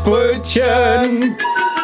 Quatschbrötchen!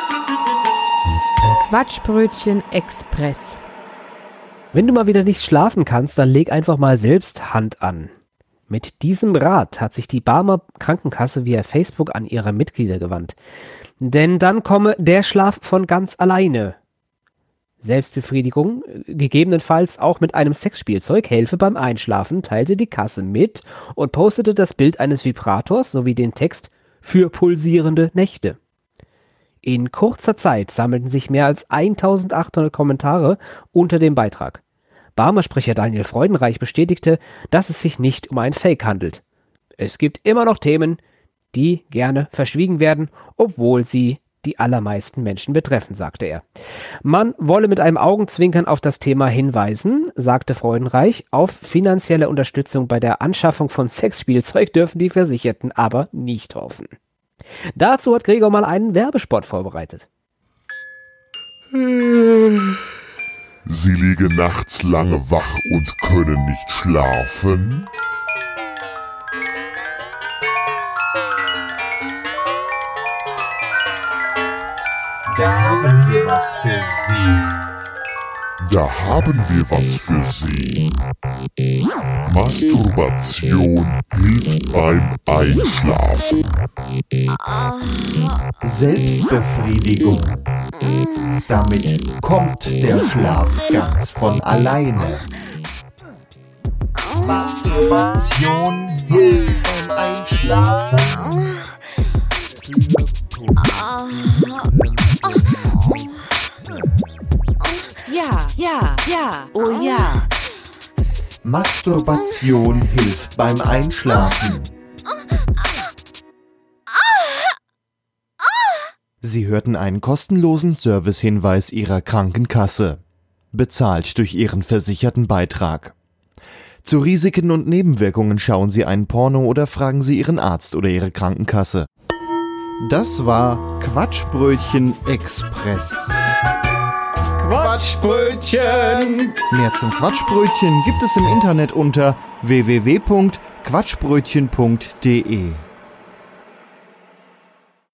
Quatschbrötchen Express. Wenn du mal wieder nicht schlafen kannst, dann leg einfach mal selbst Hand an. Mit diesem Rat hat sich die Barmer Krankenkasse via Facebook an ihre Mitglieder gewandt. Denn dann komme der Schlaf von ganz alleine. Selbstbefriedigung, gegebenenfalls auch mit einem Sexspielzeug, helfe beim Einschlafen, teilte die Kasse mit und postete das Bild eines Vibrators sowie den Text für pulsierende Nächte. In kurzer Zeit sammelten sich mehr als 1800 Kommentare unter dem Beitrag. Barmer-Sprecher Daniel Freudenreich bestätigte, dass es sich nicht um ein Fake handelt. Es gibt immer noch Themen, die gerne verschwiegen werden, obwohl sie die allermeisten Menschen betreffen, sagte er. Man wolle mit einem Augenzwinkern auf das Thema hinweisen, sagte Freudenreich. Auf finanzielle Unterstützung bei der Anschaffung von Sexspielzeug dürfen die Versicherten aber nicht hoffen. Dazu hat Gregor mal einen Werbespot vorbereitet. Sie liegen nachts lange wach und können nicht schlafen? Da haben wir was für Sie. Da haben wir was für Sie. Masturbation hilft beim Einschlafen. Selbstbefriedigung. Damit kommt der Schlaf ganz von alleine. Masturbation hilft beim Einschlafen. Ja, oh ja. Masturbation hilft beim Einschlafen. Sie hörten einen kostenlosen Servicehinweis Ihrer Krankenkasse, bezahlt durch Ihren versicherten Beitrag. Zu Risiken und Nebenwirkungen schauen Sie einen Porno oder fragen Sie Ihren Arzt oder Ihre Krankenkasse. Das war Quatschbrötchen Express. Quatschbrötchen! Mehr zum Quatschbrötchen gibt es im Internet unter www.quatschbrötchen.de.